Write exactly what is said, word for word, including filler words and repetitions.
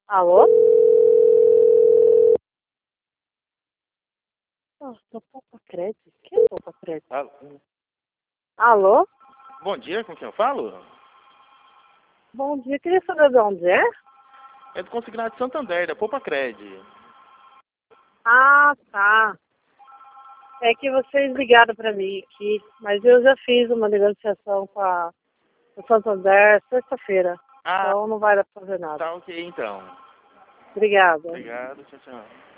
Alô? Nossa, Poupa Crédito? O que é Poupa Crédito? Alô? Alô? Bom dia, com quem eu falo? Bom dia, queria saber de onde é? É do Consignado de Santander, da Poupa Cred. Ah, tá. É que vocês ligaram para mim aqui, mas eu já fiz uma negociação com a com o Santander sexta-feira, Ah, então não vai dar pra fazer nada. tá ok então. Obrigada. Obrigado, tchau, tchau.